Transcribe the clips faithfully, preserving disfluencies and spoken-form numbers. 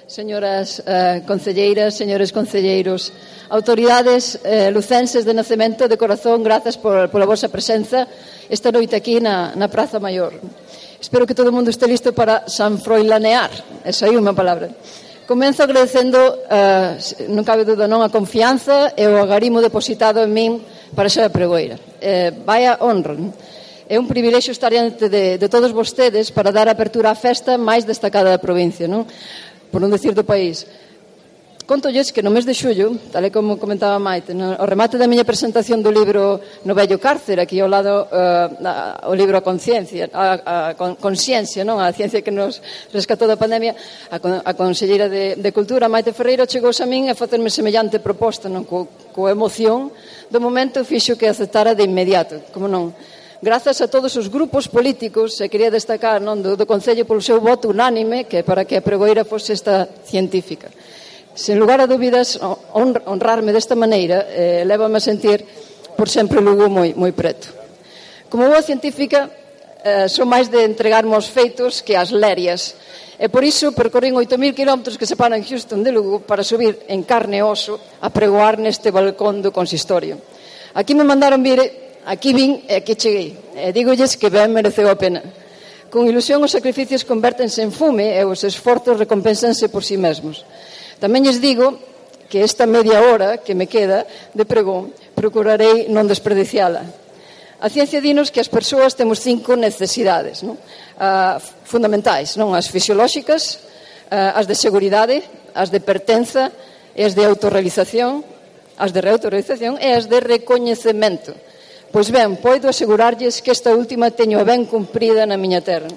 Señoras eh, concelleiras, señores concelleiros, autoridades eh, lucenses de nacemento, de corazón, grazas por, pola vosa presenza esta noite aquí na, na Praza Maior. Espero que todo o mundo este listo para sanfroilanear, esa é unha palabra. Comenzo agradecendo, eh, non cabe duda non, a confianza e o agarimo depositado en min para ser a pregoeira. Eh, vaya honra, non? É un privilexio estar diante de, de todos vostedes para dar apertura á festa máis destacada da provincia, non? Por non decir do país. Contolles que no mes de xullo, tal e como comentaba Maite, no, o remate da miña presentación do libro No vello cárcer, aquí ao lado uh, a, o libro A Conciencia, a, a, a Consciencia, non? A ciencia que nos rescatou da pandemia, a, a conselleira de, de Cultura, Maite Ferreira, chegou a min a facerme semellante proposta, non? Co, coa emoción do momento fixo que aceptara de inmediato, como non? Grazas a todos os grupos políticos, e quería destacar non, do, do Concello polo seu voto unánime que para que a pregoeira fose esta científica. Sen lugar a dúbidas, honrarme desta maneira eh, lévame a sentir por sempre Lugo moi, moi preto. Como boa científica, eh, son máis de entregarme aos feitos que ás lerias, e por iso percorrín oito mil kilómetros que separan Houston de Lugo para subir en carne e oso a pregoar neste balcón do consistorio. Aquí me mandaron vir. Aquí vin e aquí cheguei. E dígolles que ben mereceu a pena. Con ilusión os sacrificios convértense en fume e os esforzos recompensanse por si mesmos. Tamén lles digo que esta media hora que me queda de pregón procurarei non desperdiciala. A ciencia dinos que as persoas temos cinco necesidades, non? Uh, fundamentais, non? As fisiolóxicas, uh, as de seguridade, as de pertenza e as de autorrealización, as de reautorrealización e as de recoñecemento. Pois ben, podo asegurarlles que esta última teño a ben cumprida na miña terra.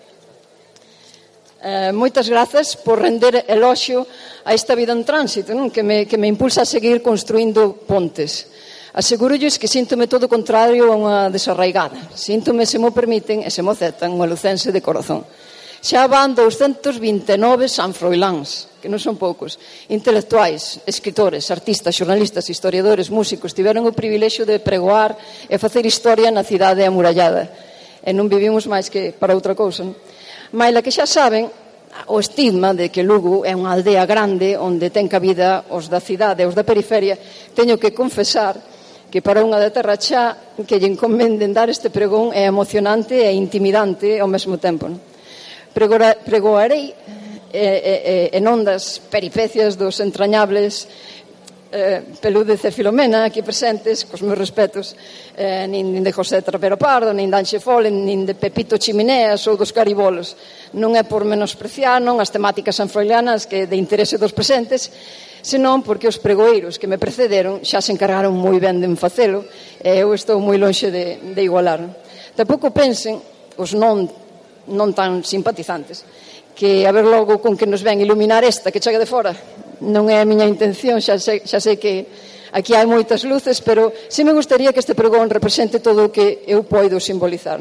Eh, moitas grazas por render eloxio a esta vida en tránsito, non? Que, me, que me impulsa a seguir construindo pontes. Asegurolles que síntome todo o contrario a unha desarraigada. Síntome, se mo permiten, e se mo aceptan, unha lucense de corazón. Xa van doscentos vinte e nove sanfroiláns, que non son poucos, intelectuais, escritores, artistas, xornalistas, historiadores, músicos, tiveron o privilexio de pregoar e facer historia na cidade amurallada. E non vivimos máis que para outra cousa. Maila que xa saben, o estigma de que Lugo é unha aldea grande onde ten cabida os da cidade e os da periferia, teño que confesar que para unha de terra xa que lle encomenden dar este pregón é emocionante e intimidante ao mesmo tempo, non? Pregoarei eh, eh, en ondas peripecias dos entrañables eh, Pelúdez e Filomena aquí presentes, cos meus respetos, eh, nin, nin de José Trapero Pardo, nin de Anxe Folen, nin de Pepito Chimineas ou dos Caribolos. Non é por menospreciar non as temáticas sanfroilianas que de interese dos presentes, senón porque os pregoeiros que me precederon xa se encargaron moi ben de facelo e eu estou moi lonxe de, de igualar. Tampouco pensen os non non tan simpatizantes que a ver logo con que nos ven iluminar esta que chega de fora. Non é a miña intención, xa sei, xa sei que aquí hai moitas luces, pero si me gustaría que este pregón represente todo o que eu poido simbolizar.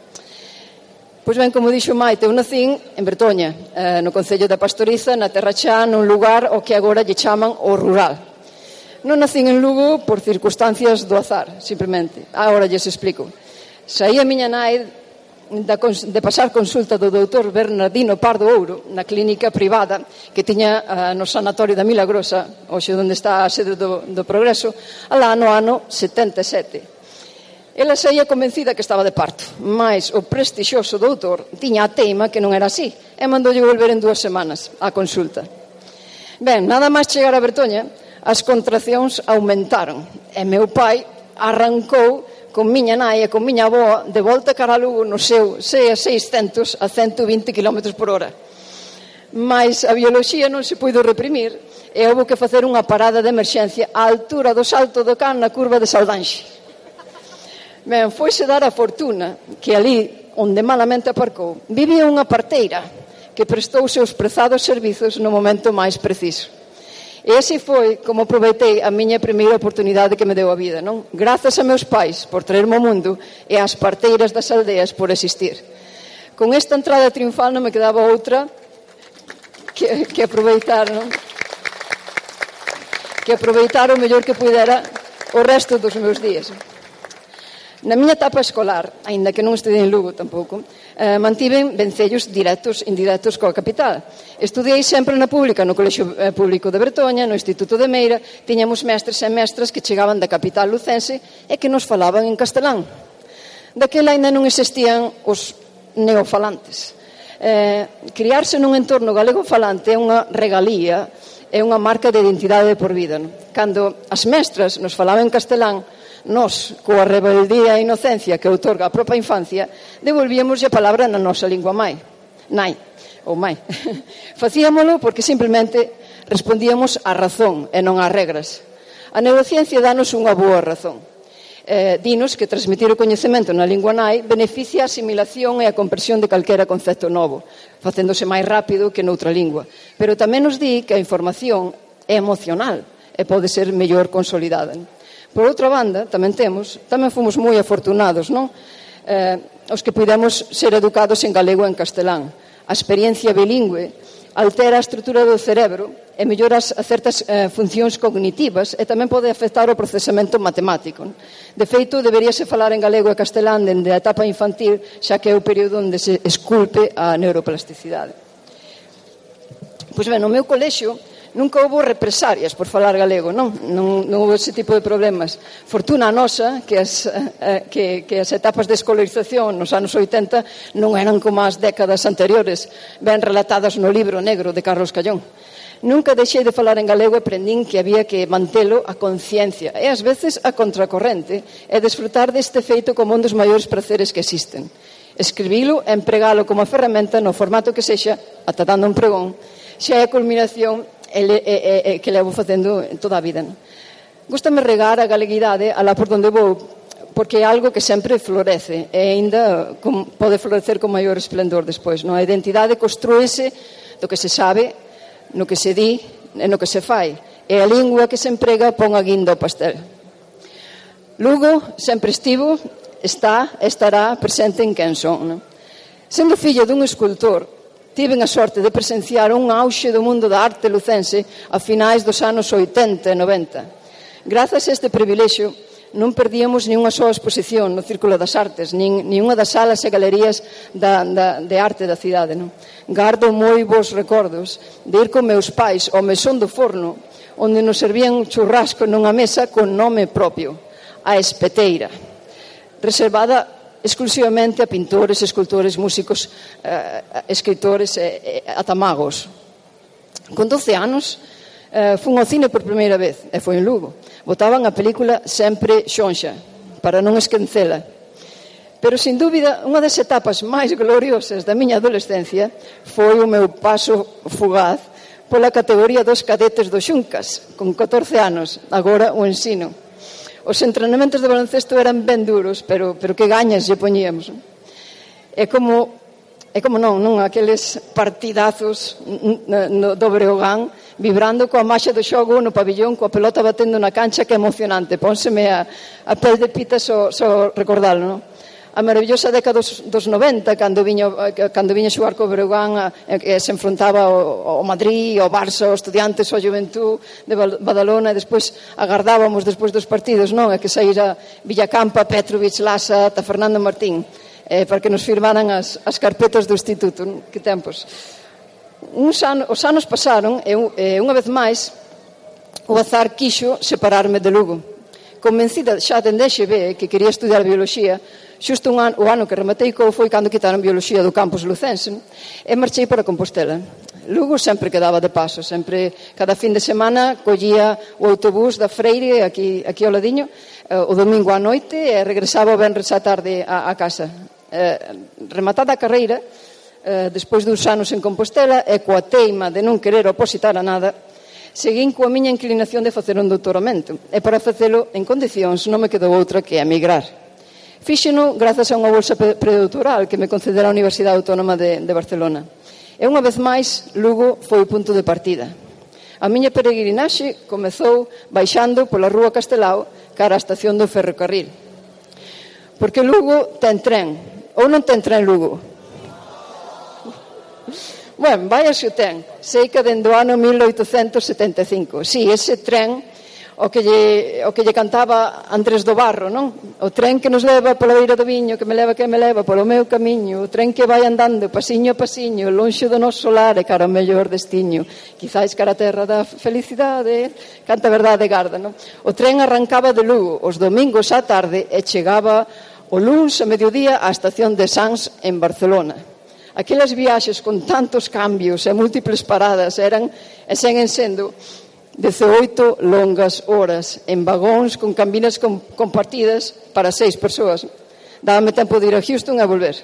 Pois ben, como dixo Maite, eu nacín en Bertoña, eh, no Concello da Pastoriza, na Terra Chá, nun lugar ao que agora lle chaman o rural. Non nacín en Lugo por circunstancias do azar, simplemente. Agora lles explico. Saí a miña nai de pasar consulta do doutor Bernardino Pardo Ouro na clínica privada que tiña uh, no Sanatorio da Milagrosa, hoxe onde está a sede do, do Progreso, alá no ano setenta e sete. Ela saía convencida que estaba de parto, mas o prestixioso doutor tiña a teima que non era así e mandoulle volver en dúas semanas á consulta. Ben, nada máis chegar a Bertoña, as contraccións aumentaron e meu pai arrancou con miña nai e con miña avoa de volta cara a Lugo no seu seiscentos a ciento vinte kilómetros por hora. Mais a bioloxía non se puido reprimir e houve que facer unha parada de emerxencia á altura do Salto do Can na curva de Saldanxe. Ben, foise dar a fortuna que ali onde malamente aparcou vivía unha parteira que prestou os seus prezados servizos no momento máis preciso. E ese foi como aproveitei a miña primeira oportunidade que me deu a vida, non? Grazas a meus pais por traerme ao mundo e ás parteiras das aldeas por existir. Con esta entrada triunfal non me quedaba outra que, que aproveitar, non? Que aproveitar o mellor que pudera o resto dos meus días. Na miña etapa escolar, aínda que non estudei en Lugo tampouco, eh, mantiven vencellos directos e indirectos coa capital. Estudei sempre na pública, no Colexio Público de Bertoña, no Instituto de Meira. Tiñamos mestres e mestras que chegaban da capital lucense e que nos falaban en castelán. Daquela ainda non existían os neofalantes. Eh, criarse nun entorno galego falante é unha regalía, é unha marca de identidade por vida. Non? Cando as mestras nos falaban en castelán, nós, coa rebeldía e inocencia que outorga a propia infancia, devolvíamos a palabra na nosa lingua mai, nai, ou mai. Facíamolo porque simplemente respondíamos á razón e non ás regras. A neurociencia danos unha boa razón. Eh, dinos que transmitir o coñecemento na lingua nai beneficia a asimilación e a comprensión de calquera concepto novo, facéndose máis rápido que noutra lingua. Pero tamén nos di que a información é emocional e pode ser mellor consolidada. Por outra banda, tamén temos, tamén fomos moi afortunados, non? Eh, os que pudemos ser educados en galego e en castelán. A experiencia bilingüe altera a estrutura do cerebro e mellora certas eh, funcións cognitivas e tamén pode afectar o procesamento matemático. De feito, deberíase falar en galego e castelán dende a etapa infantil, xa que é o período onde se esculpe a neuroplasticidade. Pois ben, no meu colexio nunca houve represalias por falar galego, non? Non, non houve ese tipo de problemas. Fortuna nosa que as, eh, que, que as etapas de escolarización nos anos oitenta non eran como as décadas anteriores, ben relatadas no libro negro de Carlos Callón. Nunca deixei de falar en galego e aprendín que había que mantelo a conciencia e ás veces a contracorrente e desfrutar deste feito como un dos maiores praceres que existen. Escribilo e empregalo como a ferramenta no formato que sexa, ata dando un pregón, xa é a culminación e, e, e, que levo facendo toda a vida. Non? Gústame regar a galeguidade alá por donde vou, porque é algo que sempre florece e ainda com, pode florecer con maior esplendor despois. Non? A identidade construíse do que se sabe, no que se di e no que se fai, e a lingua que se emprega pon a guinda ao pastel. Lugo sempre estivo, está e estará presente en quen son. Non? Sendo fillo dun escultor, tiven a sorte de presenciar un auxe do mundo da arte lucense a finais dos anos oitenta e noventa. Grazas a este privilexio, non perdíamos ni unha soa exposición no Círculo das Artes, nin, ni unha das salas e galerías da, da, de arte da cidade. Non? Gardo moi bons recordos de ir con meus pais ao mesón do forno, onde nos servían un churrasco nunha mesa con nome propio, a Espeteira, reservada exclusivamente a pintores, escultores, músicos, eh, escritores e eh, ata magos. Con doce anos eh, fun ao cine por primeira vez e foi en Lugo. Botaban a película Sempre Xonxa para non esquecela. Pero, sin dúbida, unha das etapas máis gloriosas da miña adolescencia foi o meu paso fugaz pola categoría dos cadetes do Xuncas, con catorce anos, agora o ensino. Os entrenamentos de baloncesto eran ben duros, pero, pero que gañas lle poñíamos. É como, é como non, non, aqueles partidazos no, no, do Breogán, vibrando coa marcha do xogo no pabillón, coa pelota batendo na cancha, que é emocionante. Pónseme a, a pel de pita só, só recordalo, non? A maravillosa década dos, dos noventa, cando viña, cando viña xogar co Breogán, a, a, se enfrontaba ao, ao Madrid, ao Barça, aos Estudiantes, ao Juventud de Badalona, e despois agardábamos despois dos partidos, non? A que saíra Villacampa, Petrovic, Lasa, ata Fernando Martín, eh, para que nos firmaran as, as carpetas do instituto. Non? Que tempos. Uns anos, os anos pasaron e, e unha vez máis o azar quixo separarme de Lugo. Convencida xa dende X B que quería estudiar bioloxía, xusto un ano, o ano que rematei co foi cando quitaron bioloxía do campus lucense, e marchei para Compostela. Lugo sempre quedaba de paso, sempre, cada fin de semana collía o autobús da Freire aquí, aquí ao ladiño, o domingo á noite, e regresaba o venres á tarde á, á casa. Eh, rematada a carreira, eh, despois duns anos en Compostela, e coa teima de non querer opositar a nada, seguín coa miña inclinación de facer un doutoramento, e para facelo en condicións non me quedou outra que emigrar. Fíxeno grazas a unha bolsa predoctoral que me concedera a Universidade Autónoma de, de Barcelona. E unha vez máis, Lugo foi o punto de partida. A miña peregrinaxe comezou baixando pola Rúa Castelao cara á estación do ferrocarril. Porque Lugo ten tren, ou non ten tren Lugo? Bueno, vaya se o ten. Sei que dende o ano mil oitocentos setenta e cinco. Si, ese tren o que lle, o que lle cantaba Andrés do Barro, non? O tren que nos leva pola beira do viño, que me leva, que me leva polo meu camiño, o tren que vai andando pasiño a pasiño, lonxe do noso lar e cara ao mellor destiño, quizáis cara a terra da felicidade, canta verdade garda, non? O tren arrancaba de Lugo os domingos á tarde e chegaba o luns a mediodía á estación de Sants en Barcelona. Aquelas viaxes con tantos cambios e múltiples paradas eran e seguen sendo dezaoito longas horas en vagóns con cabinas compartidas para seis persoas. Dábame tempo de ir a Houston e volver.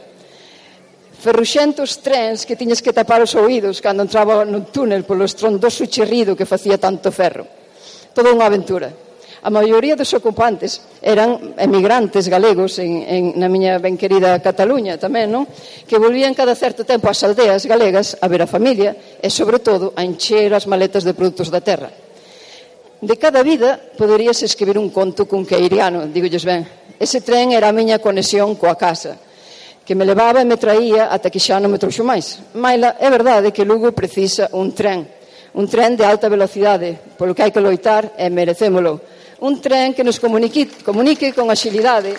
Ferruxentos trens que tiñas que tapar os oídos cando entraba no túnel polo estrondoso chirrido que facía tanto ferro. Toda unha aventura. A maioría dos ocupantes eran emigrantes galegos en, en, na miña ben querida Cataluña tamén, non? Que volvían cada certo tempo ás aldeas galegas a ver a familia e, sobre todo, a encher as maletas de produtos da terra. De cada vida poderíase escribir un conto cunqueiriano, digolles ben. Ese tren era a miña conexión coa casa, que me levaba e me traía ata que xa non me trouxo máis. Maila, é verdade que Lugo precisa un tren, un tren de alta velocidade, polo que hai que loitar e merecémolo. Un tren que nos comunique, comunique con axilidade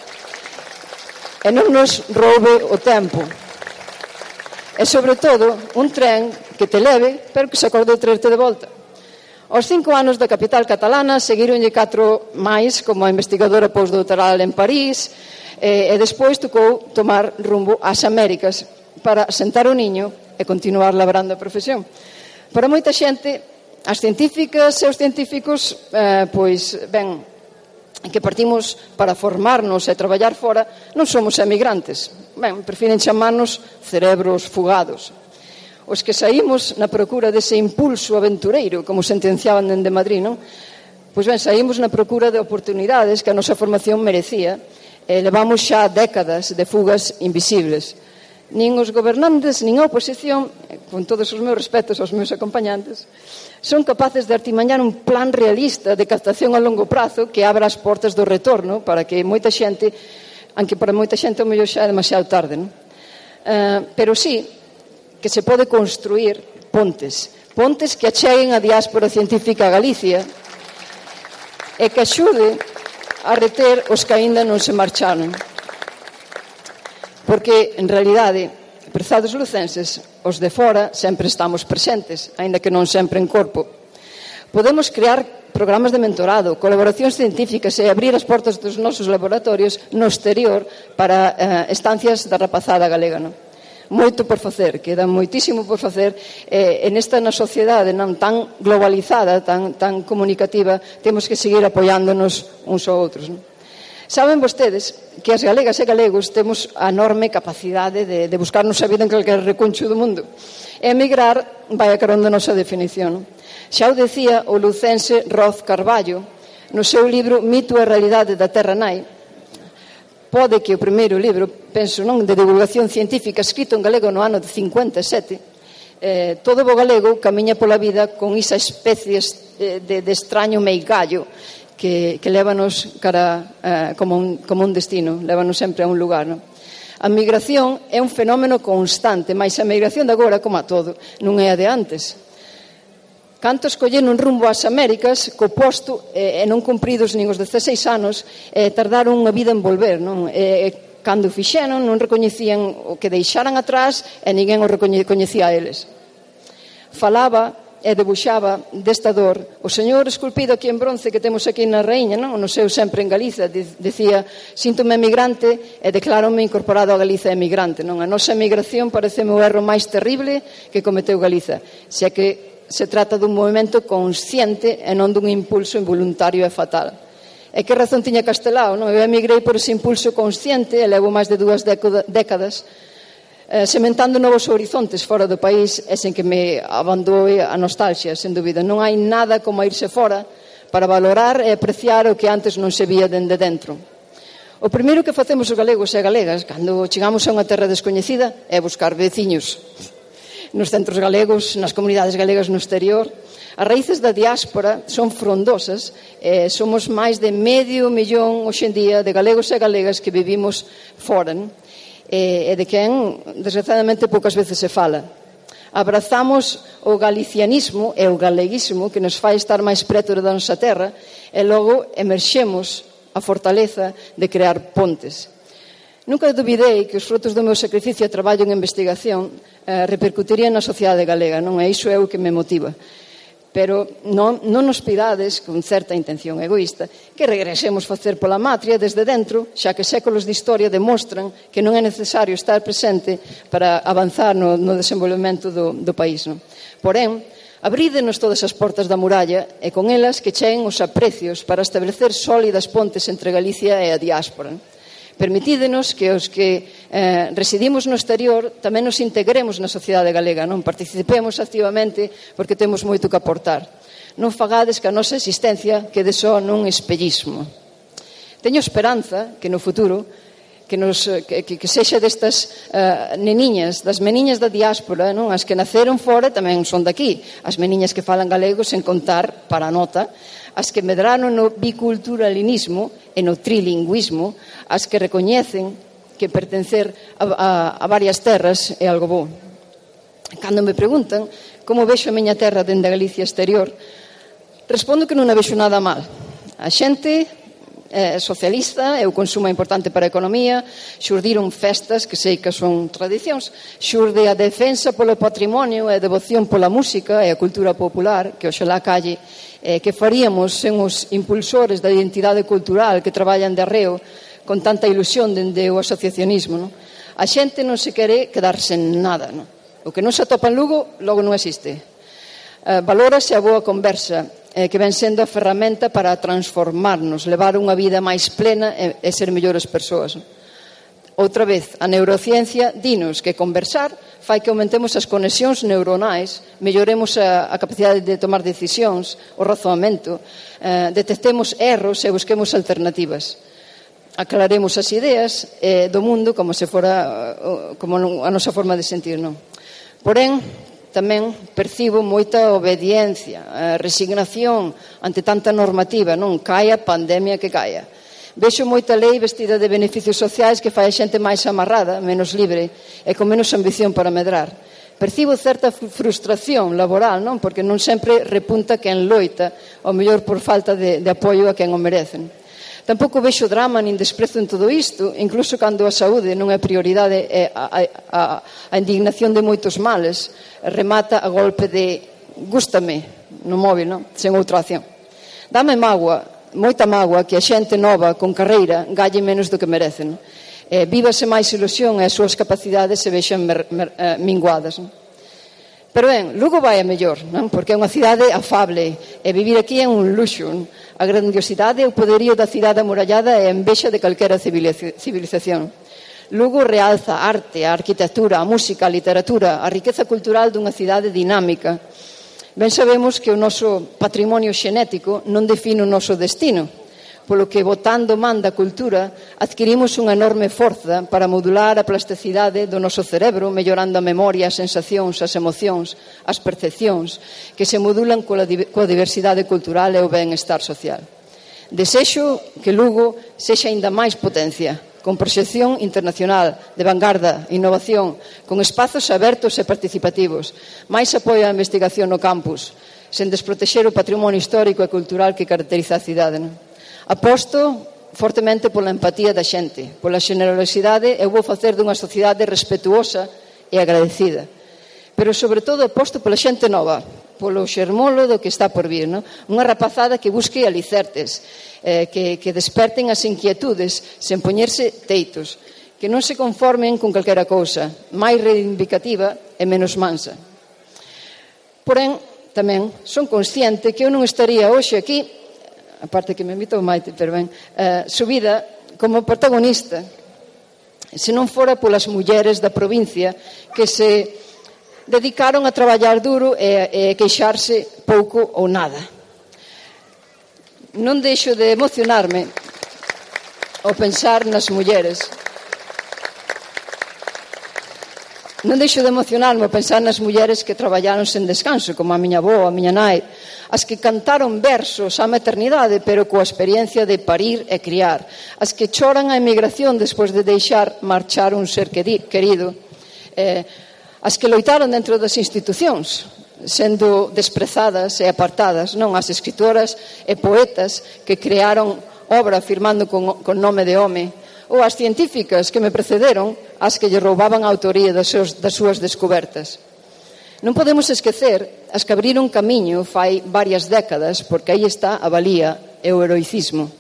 e non nos roube o tempo. E, sobre todo, un tren que te leve, pero que se acorde de traerte de volta. Aos cinco anos da capital catalana seguironlle catro máis como a investigadora postdoctoral en París e, e despois tocou tomar rumbo ás Américas para sentar o niño e continuar labrando a profesión. Para moita xente, as científicas e os científicos, eh, pois, ben, que partimos para formarnos e traballar fora, non somos emigrantes. Ben, prefiren chamarnos cerebros fugados. Os que saímos na procura dese impulso aventureiro, como sentenciaban dende Madrid, non? Pois ben, saímos na procura de oportunidades que a nosa formación merecía e levamos xa décadas de fugas invisibles. Nin os gobernantes, nin a oposición, con todos os meus respetos aos meus acompañantes, son capaces de artimañar un plan realista de captación a longo prazo que abra as portas do retorno para que moita xente, aunque para moita xente o mellor xa é demasiado tarde, non? Uh, pero sí que se pode construir pontes, pontes que acheguen a diáspora científica a Galicia e que axude a reter os que aínda non se marcharon. Porque, en realidade, prezados lucenses, os de fora sempre estamos presentes, aínda que non sempre en corpo. Podemos crear programas de mentorado, colaboracións científicas e abrir as portas dos nosos laboratorios no exterior para eh, estancias da rapazada galega, non? Moito por facer, queda moitísimo por facer eh, en esta na sociedade non tan globalizada, tan, tan comunicativa, temos que seguir apoiándonos uns a outros, non? Saben vostedes que as galegas e galegos temos a enorme capacidade de, de buscarnos a vida en calquer recuncho do mundo. E emigrar vai a carón da nosa definición. Xa o decía o lucense Roz Carballo no seu libro Mito e Realidade da Terra Nai. Pode que o primeiro libro, penso, non, de divulgación científica escrito en galego no ano de cincuenta e sete, eh, todo bo galego camiña pola vida con esa especie de, de, de extraño meigallo que, que lévanos cara, eh, como, un, como un destino, lévanos sempre a un lugar, non? A migración é un fenómeno constante, mas a migración de agora, como a todo, non é a de antes. Cantos colleron un rumbo ás Américas co posto e, e non cumpridos nin os dezaseis anos e tardaron unha vida en volver, non? E, cando fixeron non recoñecían o que deixaran atrás e ninguén o recoñecía a eles. Falaba e debuxaba desta dor o señor esculpido aquí en bronce que temos aquí na Raíña, non? No seu sempre en Galiza, dicía: síntome emigrante e declárome incorporado a Galiza emigrante, non? A nosa emigración pareceme o erro máis terrible que cometeu Galiza, xa que se trata dun movimento consciente e non dun impulso involuntario e fatal. E que razón tiña Castelao, non? Eu emigrei por ese impulso consciente e levo máis de dúas décadas eh, sementando novos horizontes fora do país e sen que me abandoe a nostalgia, sen dúbida. Non hai nada como irse fora para valorar e apreciar o que antes non se vía dende dentro. O primeiro que facemos os galegos e galegas cando chegamos a unha terra descoñecida é buscar veciños. Nos centros galegos, nas comunidades galegas no exterior, as raíces da diáspora son frondosas e somos máis de medio millón hoxe en día de galegos e galegas que vivimos fora, non? E de quen, desgraciadamente, poucas veces se fala. Abrazamos o galicianismo e o galeguismo que nos fai estar máis preto da nosa terra e logo emerxemos a fortaleza de crear pontes. Nunca duvidei que os frutos do meu sacrificio e traballo en investigación eh, repercutirían na sociedade galega, non é? Iso é o que me motiva. Pero non, non nos pidades, con certa intención egoísta, que regresemos facer pola matria desde dentro, xa que séculos de historia demostran que non é necesario estar presente para avanzar no, no desenvolvemento do, do país. Non? Porén, abrídenos todas as portas da muralla e con elas que cheguen os aprecios para establecer sólidas pontes entre Galicia e a diáspora. Non? Permitídenos que os que eh, residimos no exterior tamén nos integremos na sociedade galega, non participemos activamente porque temos moito que aportar. Non fagades que a nosa existencia quede só nun espellismo. Teño esperanza que no futuro que, nos, que, que sexa destas uh, neniñas, das meniñas da diáspora, non? As que naceron fora tamén son daqui, as meniñas que falan galego sen contar para a nota, as que medraron no biculturalismo e no trilingüismo, as que recoñecen que pertencer a, a, a varias terras é algo bo. Cando me preguntan como vexo a miña terra dende a Galicia exterior, respondo que non a vexo nada mal. A xente é socialista, e o consumo é importante para a economía, xurdiron festas que sei que son tradicións, xurde a defensa polo patrimonio e a devoción pola música e a cultura popular, que oxalá calle, eh, que faríamos sen os impulsores da identidade cultural que traballan de arreo con tanta ilusión dende o asociacionismo. Non? A xente non se quere quedar sen nada. Non? O que non se atopa en Lugo, logo non existe. Uh, valórase a boa conversa, eh, que ven sendo a ferramenta para transformarnos, levar unha vida máis plena e, e ser mellores persoas. Non? Outra vez, a neurociencia dinos que conversar fai que aumentemos as conexións neuronais, melloremos a, a capacidade de tomar decisións, o razoamento, eh, detectemos erros e busquemos alternativas. Aclaremos as ideas eh, do mundo como se fora uh, como a nosa forma de sentir, non? Porén, tamén percibo moita obediencia, eh, resignación ante tanta normativa, non? Caia pandemia que caia. Vexo moita lei vestida de beneficios sociais que fai a xente máis amarrada, menos libre e con menos ambición para medrar. Percibo certa frustración laboral, non? Porque non sempre repunta quen loita, ao mellor por falta de, de apoio a quen o merecen. Tampouco vexo drama nin desprezo en todo isto, incluso cando a saúde non é prioridade e a, a, a indignación de moitos males remata a golpe de gústame no móvil, non? Sen outra acción. Dame mágoa, moita mágoa que a xente nova con carreira galle menos do que merecen. Eh, vívase máis ilusión e as súas capacidades se vexan mer, mer, eh, minguadas. Non? Pero ben, Lugo vai a mellor, non? Porque é unha cidade afable e vivir aquí é un luxo. Non? A grandiosidade e o poderío da cidade amurallada é a envexa de calquera civilización. Lugo realza a arte, a arquitectura, a música, a literatura, a riqueza cultural dunha cidade dinámica. Ben sabemos que o noso patrimonio xenético non define o noso destino, polo que botando man da cultura adquirimos unha enorme forza para modular a plasticidade do noso cerebro, mellorando a memoria, as sensacións, as emocións, as percepcións, que se modulan coa diversidade cultural e o ben-estar social. Desexo que Lugo sexa aínda máis potencia, con proxección internacional, de vanguarda, innovación, con espazos abertos e participativos, máis apoio á investigación no campus, sen desprotexer o patrimonio histórico e cultural que caracteriza a cidade. Non? Aposto fortemente pola empatía da xente, pola xenerosidade e vou facer dunha sociedade respetuosa e agradecida. Pero, sobre todo, aposto pola xente nova, polo xermolo do que está por vir, non? Unha rapazada que busque alicertes, eh, que, que desperten as inquietudes sen poñerse teitos, que non se conformen con calquera cousa, máis reivindicativa e menos mansa. Porén, tamén son consciente que eu non estaría hoxe aquí, a parte que me invito o Maite, pero ben, uh, subida como protagonista, se non fora polas mulleres da provincia que se dedicaron a traballar duro e, e queixarse pouco ou nada. Non deixo de emocionarme ao pensar nas mulleres. Non deixo de emocionarme ao pensar nas mulleres que traballaron sen descanso, como a miña avó, a miña nai, as que cantaron versos á maternidade, pero coa experiencia de parir e criar, as que choran a emigración despois de deixar marchar un ser querido, eh, as que loitaron dentro das institucións, sendo desprezadas e apartadas, non as escritoras e poetas que crearon obra firmando con, con nome de home, ou as científicas que me precederon, as que lle roubaban a autoría das, seus, das súas descobertas. Non podemos esquecer as que abriron camiño fai varias décadas, porque aí está a valía e o heroicismo.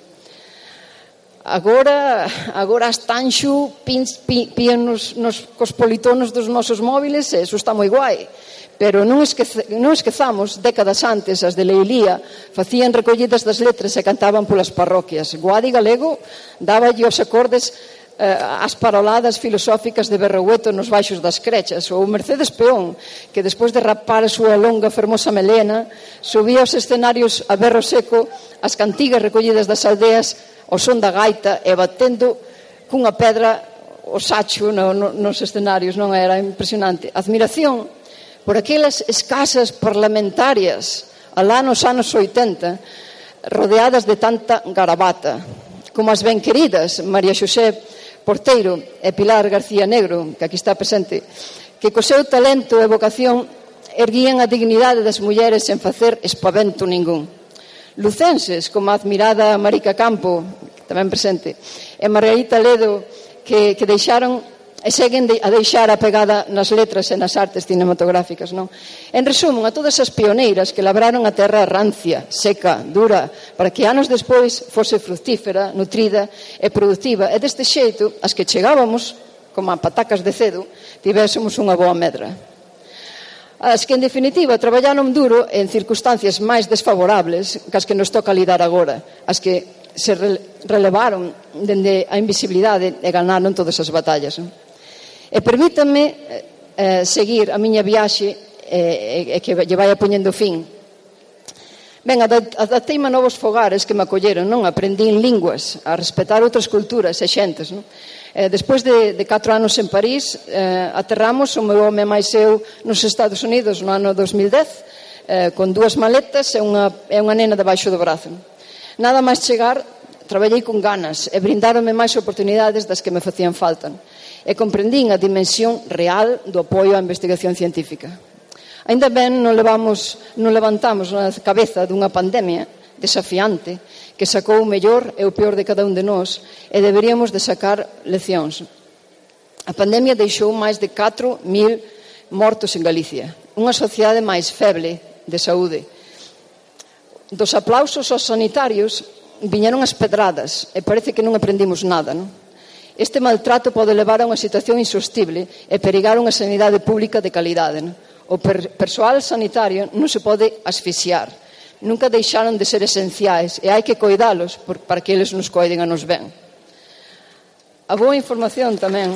Agora, agora as Tanxo pían nos, nos cospolitonos dos nosos móviles, e eso está moi guai. Pero non, esquece, non esquezamos, décadas antes, as de Leilía facían recollidas das letras e cantaban polas parroquias. Guadi Galego dáballe os acordes eh, as paroladas filosóficas de Berrogueto nos baixos das crechas, ou Mercedes Peón, que despois de rapar a súa longa fermosa melena subía aos escenarios a berro seco as cantigas recollidas das aldeas ao son da gaita e batendo cunha pedra o sacho no, no, nos escenarios. Non era impresionante. Admiración por aquelas escasas parlamentarias alá nos anos oitenta, rodeadas de tanta garabata, como as ben queridas María Xosé Porteiro e Pilar García Negro, que aquí está presente, que co seu talento e vocación erguían a dignidade das mulleres sen facer espavento ningún. Lucenses, como a admirada Marica Campo, tamén presente, e Margarita Ledo, que, que deixaron e seguen de, a deixar a pegada nas letras e nas artes cinematográficas, non? En resumo, a todas as pioneiras que labraron a terra rancia, seca, dura, para que anos despois fose fructífera, nutrida e productiva, e deste xeito, as que chegábamos, como a patacas de cedo, tivésemos unha boa medra. As que, en definitiva, traballaron duro en circunstancias máis desfavorables que as que nos toca lidar agora, as que se relevaron dende a invisibilidade e ganaron todas as batallas. E permítame eh, seguir a miña viaxe e eh, que lle vai poñendo fin. Ben, adapteime a novos fogares que me acolleron, non? Aprendín linguas, a respetar outras culturas e xentes, non? Eh, despois de, de catro anos en París, eh, aterramos o meu home máis eu nos Estados Unidos no ano dos mil dez, eh, con dúas maletas e unha, e unha nena debaixo do brazo. Nada máis chegar, traballei con ganas e brindáronme máis oportunidades das que me facían falta. E comprendín a dimensión real do apoio á investigación científica. Ainda ben non, levamos, non levantamos na cabeza dunha pandemia desafiante que sacou o mellor e o peor de cada un de nós e deberíamos de sacar leccións. A pandemia deixou máis de catro mil mortos en Galicia, unha sociedade máis feble de saúde. Dos aplausos aos sanitarios viñeron as pedradas e parece que non aprendimos nada, non? Este maltrato pode levar a unha situación insostible e perigar unha sanidade pública de calidade, non? O per persoal sanitario non se pode asfixiar. Nunca deixaron de ser esenciais e hai que coidalos por, para que eles nos coiden a nos ben. A boa información tamén.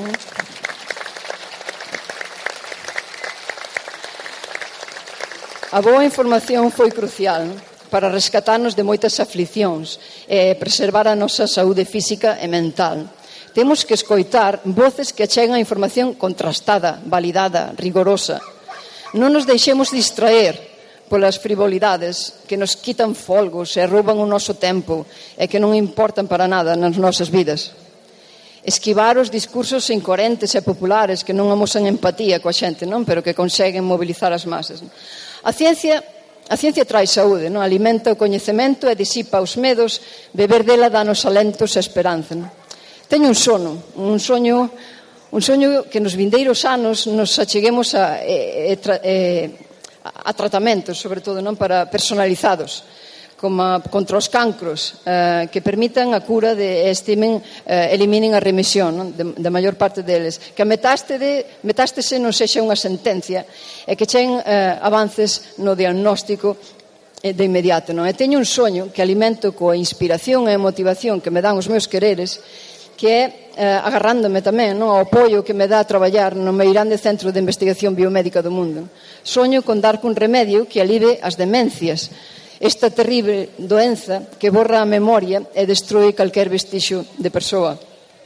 A boa información foi crucial para rescatarnos de moitas aflicións e preservar a nosa saúde física e mental. Temos que escoitar voces que achegan a información contrastada, validada, rigorosa. Non nos deixemos distraer polas frivolidades que nos quitan folgos e rouban o noso tempo e que non importan para nada nas nosas vidas. Esquivar os discursos incoherentes e populares que non amosan empatía coa xente, non? Pero que conseguen mobilizar as masas. A ciencia, a ciencia trae saúde, non? Alimenta o coñecemento e disipa os medos, beber dela danos alentos e esperanza, non? Teño un sono, un soño, un soño que nos vindeiros anos nos acheguemos a, e, e, a tratamentos, sobre todo, non, para personalizados, como a, contra os cancros, eh, que permitan a cura de, estimen, eh, eliminen a remisión, non, de, de maior parte deles. Que a metástese, metástese non sexa unha sentencia e que chen eh, avances no diagnóstico de inmediato, non? E teño un soño que alimento coa inspiración e a motivación que me dan os meus quereres, que é eh, agarrándome tamén, non, ao apoio que me dá a traballar no meirande Centro de Investigación Biomédica do Mundo. Soño con dar cun remedio que alive as demencias, esta terrible doenza que borra a memoria e destrui calquer vestixo de persoa.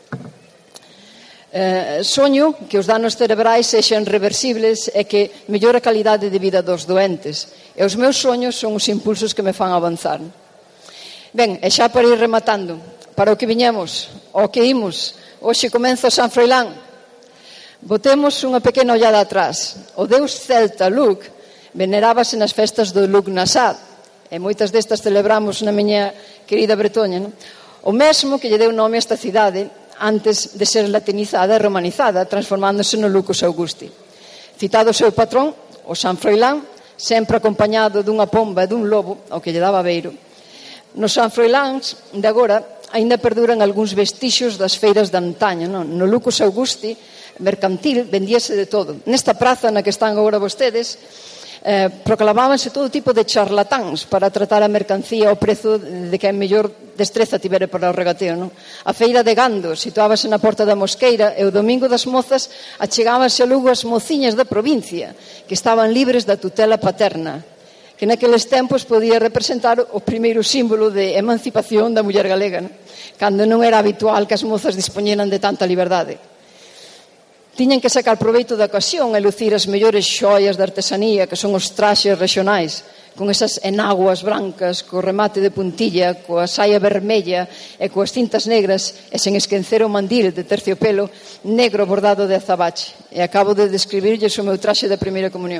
Eh, soño que os danos cerebrais sexan reversibles e que mellora a calidade de vida dos doentes. E os meus soños son os impulsos que me fan avanzar. Ben, e xa para ir rematando, para o que viñemos, o que imos, hoxe comeza San Froilán. Botemos unha pequena ollada atrás. O deus celta Lugh venerábase nas festas do Lugh Nasad, e moitas destas celebramos na miña querida Bretoña, non? O mesmo que lle deu nome a esta cidade antes de ser latinizada e romanizada, transformándose no Lucus Augusti. Citado o seu patrón, o San Froilán, sempre acompañado dunha pomba e dun lobo, ao que lle daba beiro. Nos San Froiláns de agora aínda perduran algúns vestixios das feiras de antaño, non? No Lucus Augusti mercantil vendíase de todo. Nesta praza na que están agora vostedes, eh, proclamábanse todo tipo de charlatáns para tratar a mercancía ao prezo de que a mellor destreza tivere para o regateo, non? A feira de Gando situábase na Porta da Mosqueira e o domingo das mozas achegábanse a Lugo as mociñas da provincia que estaban libres da tutela paterna, que naqueles tempos podía representar o primeiro símbolo de emancipación da muller galega, non? Cando non era habitual que as mozas dispoñeran de tanta liberdade. Tiñan que sacar proveito da ocasión e lucir as mellores xoias de artesanía, que son os traxes regionais, con esas enaguas brancas, co remate de puntilla, coa saia vermella e coas cintas negras, e sen esquecer o mandil de terciopelo negro bordado de azabache. E acabo de describirlles o meu traxe da primeira comunión.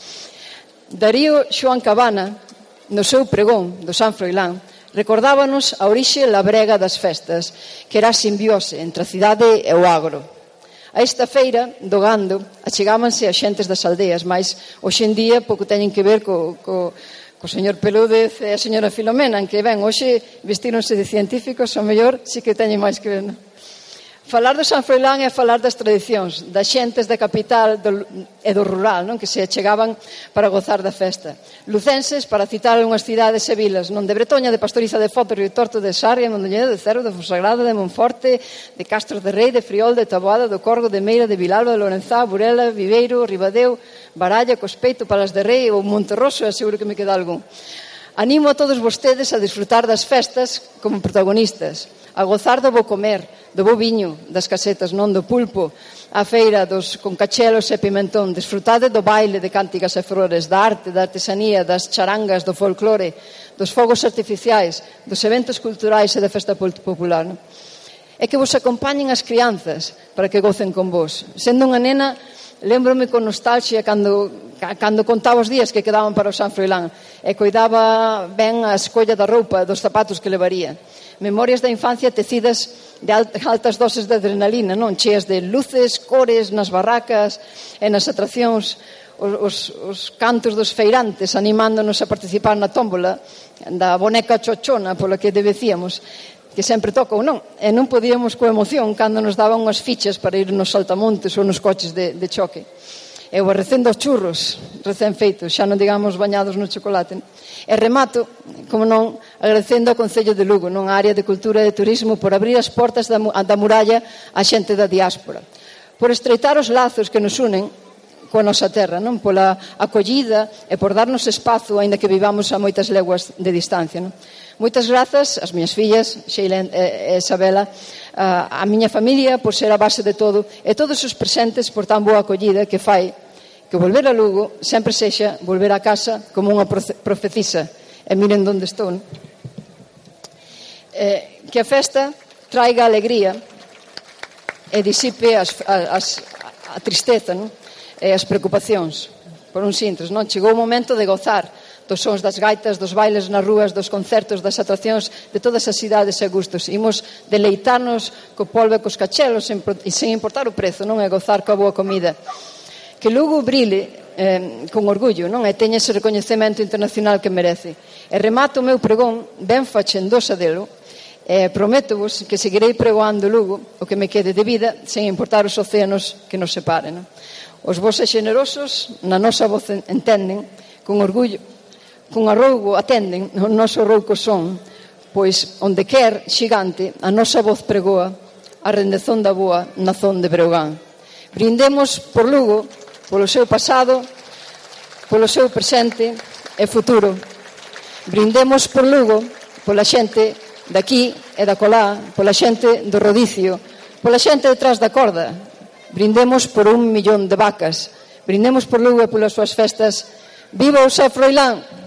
Darío Xoán Cabana, no seu pregón do San Froilán, recordábanos a orixe labrega das festas, que era a simbiose entre a cidade e o agro. A esta feira do Gando achegábanse as xentes das aldeas, mas hoxe en día pouco teñen que ver co, co, co señor Pelúdez e a señora Filomena, en que ben, hoxe vestíronse de científicos, o mellor sí que teñen máis que ver, non? Falar do San Froilán é falar das tradicións, das xentes da capital do, e do rural, non? Que se achegaban para gozar da festa. Lucenses, para citar unhas cidades e vilas, non? De Bretoña, de Pastoriza de Fótero, de Torto de Sarria, Mondoñedo de Cerro, de Fonsagrada, de Monforte, de Castro de Rei, de Friol, de Taboada, do Corgo, de Meira, de Vilalba, de Lorenzá, Burela, Viveiro, Ribadeo, Baralla, Cospeito, Palas de Rei ou Monterroso, e seguro que me queda algún. Animo a todos vostedes a disfrutar das festas como protagonistas, a gozar do bo comer, do bo viño, das casetas, non do pulpo, a feira dos con cachelos e pimentón, desfrutade do baile de cánticas e flores, da arte, da artesanía, das charangas, do folclore, dos fogos artificiais, dos eventos culturais e da festa popular, non? E que vos acompañen as crianzas para que gocen con vos. Sendo unha nena, lembrome con nostalgia cando, cando contaba os días que quedaban para o San Froilán e coidaba ben a escolla da roupa, dos zapatos que levaría. Memorias da infancia tecidas de altas doses de adrenalina, non? Cheas de luces, cores nas barracas e nas atraccións, os, os, os cantos dos feirantes animándonos a participar na tómbola da boneca chochona pola que debecíamos, que sempre toca ou non, e non podíamos coa emoción cando nos daban unhas fichas para ir nos saltamontes ou nos coches de, de choque. E o recendo os churros recén feitos, xa non digamos bañados no chocolate. E remato, como non, agradecendo ao Concello de Lugo, non, a área de cultura e de turismo, por abrir as portas da, da muralla á xente da diáspora, por estreitar os lazos que nos unen coa nosa terra, non, pola acollida e por darnos espazo, aínda que vivamos a moitas leguas de distancia, non. Moitas grazas ás miñas fillas, Sheila e Isabela, a miña familia por ser a base de todo, e todos os presentes por tan boa acollida que fai que volver a Lugo sempre sexa volver a casa como unha profecisa. E miren onde estou, non? Eh, que a festa traiga alegría e disipe as, as, a tristeza, non? E as preocupacións por uns intres, non? Chegou o momento de gozar dos sons das gaitas, dos bailes nas rúas, dos concertos, das atraccións de todas as cidades e gustos. Imos deleitarnos co polvo e cos cachelos e sen importar o prezo, non? E gozar coa boa comida. Que Lugo brile eh, con orgullo, non? E teña ese recoñecemento internacional que merece. E remato o meu pregón ben fachendosa delo, e prometo-vos que seguirei pregoando Lugo o que me quede de vida sen importar os océanos que nos separen, non? Os vos e xenerosos na nosa voz entenden, con orgullo, con arrougo atenden o noso rouco son, pois onde quer xigante a nosa voz pregoa a rendezón da boa nazón de Breogán. Brindemos por Lugo, polo seu pasado, polo seu presente e futuro. Brindemos por Lugo, pola xente daqui e da colá, pola xente do rodicio, pola xente detrás da corda. Brindemos por un millón de vacas. Brindemos por Lugo e polas súas festas. Viva o San Froilán!